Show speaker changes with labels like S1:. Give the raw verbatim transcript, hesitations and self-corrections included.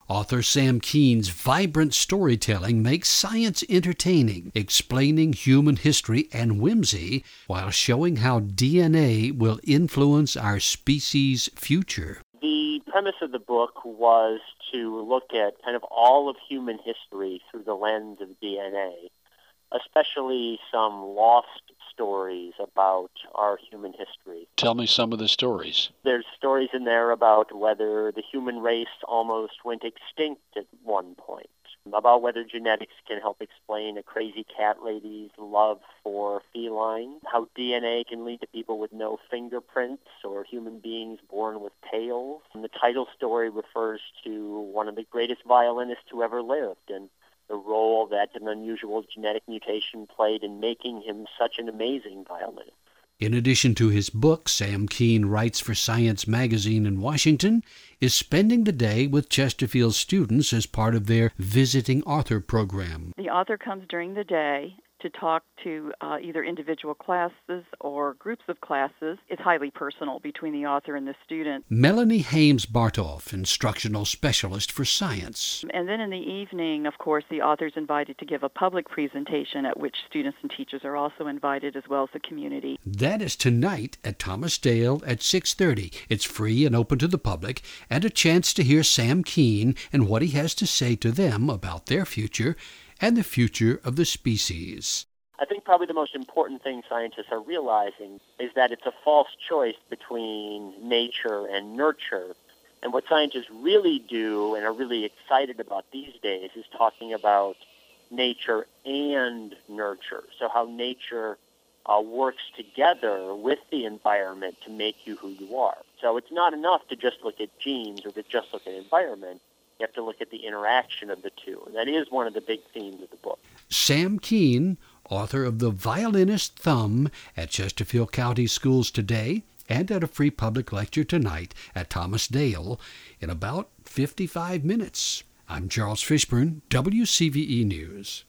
S1: Author Sam Keen's vibrant storytelling makes science entertaining, explaining human history and whimsy while showing how D N A will influence our species' future.
S2: The premise of the book was to look at kind of all of human history through the lens of D N A, especially some lost stories about our human history.
S1: Tell me some of the stories.
S2: There's stories in there about whether the human race almost went extinct at one point, about whether genetics can help explain a crazy cat lady's love for felines, how D N A can lead to people with no fingerprints or human beings born with tails. And the title story refers to one of the greatest violinists who ever lived, and the role that an unusual genetic mutation played in making him such an amazing violinist.
S1: In addition to his book, Sam Keen writes for Science Magazine in Washington, is spending the day with Chesterfield students as part of their Visiting Author program.
S3: The author comes during the day to talk to uh, either individual classes or groups of classes. It's highly personal between the author and the student.
S1: Melanie Hames-Bartoff, instructional specialist for science.
S3: And then in the evening, of course, the author is invited to give a public presentation at which students and teachers are also invited, as well as the community.
S1: That is tonight at Thomas Dale at six thirty. It's free and open to the public, and a chance to hear Sam Keen and what he has to say to them about their future and the future of the species.
S2: I think probably the most important thing scientists are realizing is that it's a false choice between nature and nurture. And what scientists really do and are really excited about these days is talking about nature and nurture. So how nature uh, works together with the environment to make you who you are. So it's not enough to just look at genes or to just look at environment. You have to look at the interaction of the two. And that is one of the big themes of the book.
S1: Sam Keen, author of The Violinist Thumb, at Chesterfield County Schools today and at a free public lecture tonight at Thomas Dale in about fifty-five minutes. I'm Charles Fishburne, W C V E News.